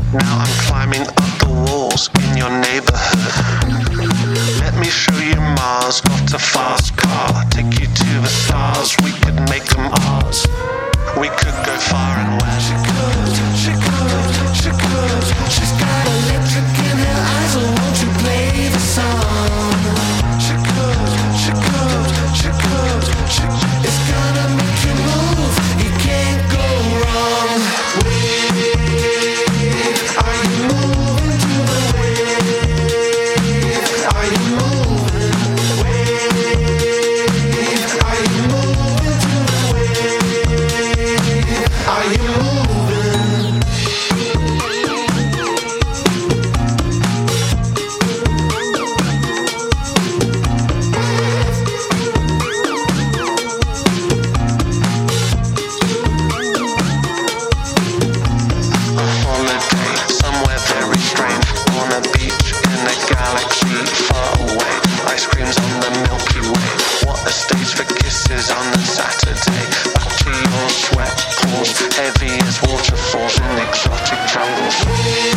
Now I'm climbing up the walls in your neighborhood. Let me show you Mars, got a fast car. Take you to the stars, we could make them ours. We could go far and wide. She could. She's got electric in her eyes, so won't you play the song? She could. It's gonna make you move, you can't go wrong. Are you moving to the wave? Are you moving? Are you moving to the wave? Are you moving? On the Saturday, back to your sweat pools, heavy as waterfalls in exotic jungles.